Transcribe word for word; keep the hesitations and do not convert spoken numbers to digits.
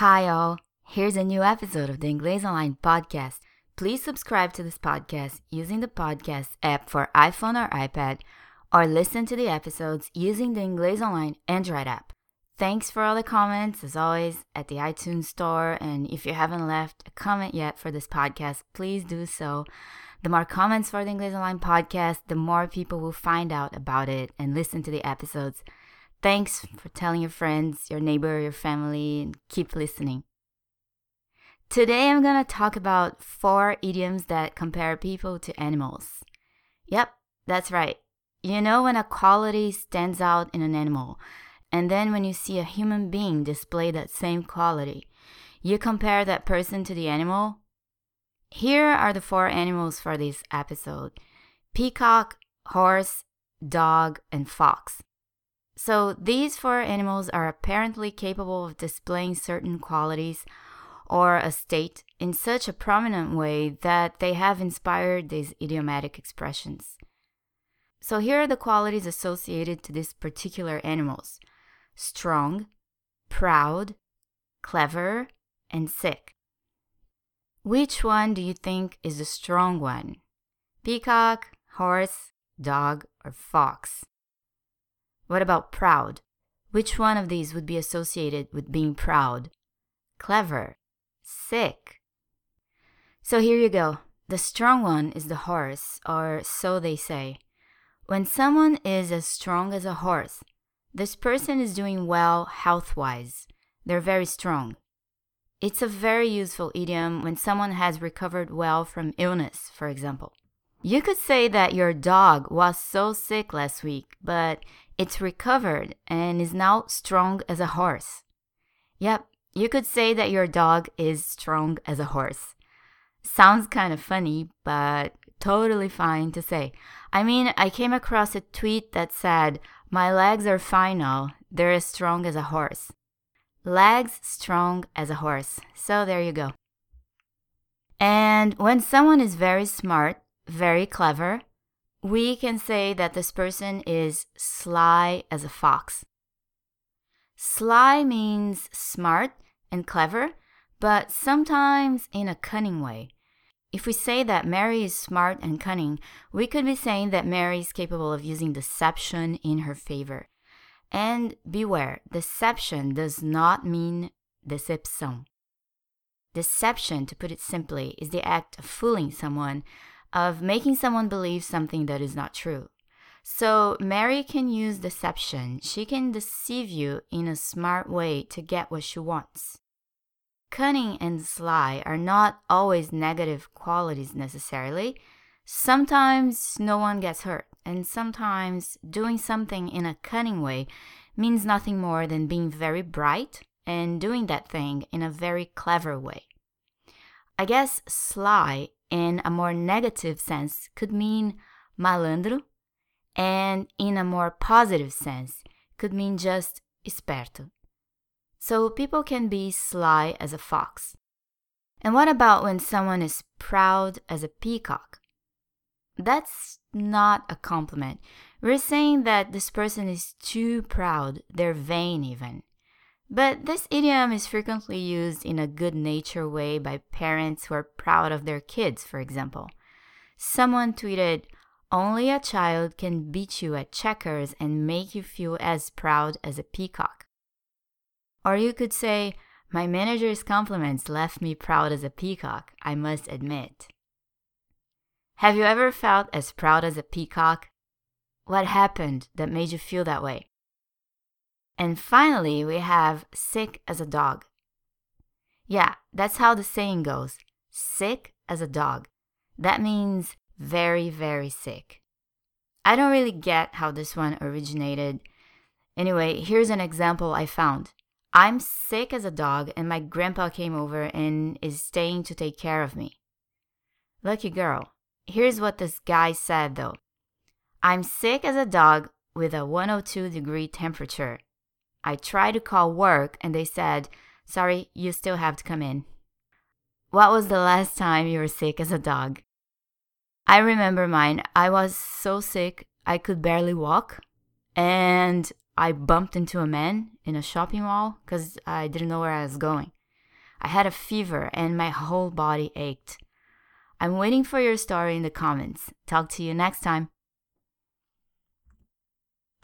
Hi all, here's a new episode of the Inglês Online podcast. Please subscribe to this podcast using the podcast app for iPhone or iPad, or listen to the episodes using the Inglês Online Android app. Thanks for all the comments, as always, at the iTunes store, and if you haven't left a comment yet for this podcast, please do so. The more comments for the Inglês Online podcast, the more people will find out about it and listen to the episodes. Thanks for telling your friends, your neighbor, your family, and keep listening. Today I'm going to talk about four idioms that compare people to animals. Yep, that's right. You know when a quality stands out in an animal, and then when you see a human being display that same quality, you compare that person to the animal? Here are the four animals for this episode: peacock, horse, dog, and fox. So these four animals are apparently capable of displaying certain qualities or a state in such a prominent way that they have inspired these idiomatic expressions. So here are the qualities associated to these particular animals: strong, proud, clever, and sick. Which one do you think is the strong one? Peacock, horse, dog, or fox? What about proud? Which one of these would be associated with being proud? Clever, sick. So here you go. The strong one is the horse, or so they say. When someone is as strong as a horse, this person is doing well health-wise. They're very strong. It's a very useful idiom when someone has recovered well from illness, for example. You could say that your dog was so sick last week, but it's recovered and is now strong as a horse. Yep, you could say that your dog is strong as a horse. Sounds kind of funny, but totally fine to say. I mean, I came across a tweet that said, "My legs are fine now, they're as strong as a horse." Legs strong as a horse. So there you go. And when someone is very smart, very clever, we can say that this person is sly as a fox. Sly means smart and clever, but sometimes in a cunning way. If we say that Mary is smart and cunning, we could be saying that Mary is capable of using deception in her favor. And beware, deception does not mean decepção. Deception, to put it simply, is the act of fooling someone, of making someone believe something that is not true. So Mary can use deception. She can deceive you in a smart way to get what she wants. Cunning and sly are not always negative qualities necessarily. Sometimes no one gets hurt, and sometimes doing something in a cunning way means nothing more than being very bright and doing that thing in a very clever way. I guess sly in a more negative sense could mean malandro, and in a more positive sense could mean just esperto. So people can be sly as a fox. And what about when someone is proud as a peacock? That's not a compliment. We're saying that this person is too proud, they're vain even. But this idiom is frequently used in a good-natured way by parents who are proud of their kids, for example. Someone tweeted, "Only a child can beat you at checkers and make you feel as proud as a peacock." Or you could say, "My manager's compliments left me proud as a peacock, I must admit." Have you ever felt as proud as a peacock? What happened that made you feel that way? And finally, we have sick as a dog. Yeah, that's how the saying goes. Sick as a dog. That means very, very sick. I don't really get how this one originated. Anyway, here's an example I found. I'm sick as a dog and my grandpa came over and is staying to take care of me. Lucky girl. Here's what this guy said though. I'm sick as a dog with a one hundred two degree temperature. I tried to call work and they said, "Sorry, you still have to come in." What was the last time you were sick as a dog? I remember mine. I was so sick I could barely walk, and I bumped into a man in a shopping mall because I didn't know where I was going. I had a fever and my whole body ached. I'm waiting for your story in the comments. Talk to you next time.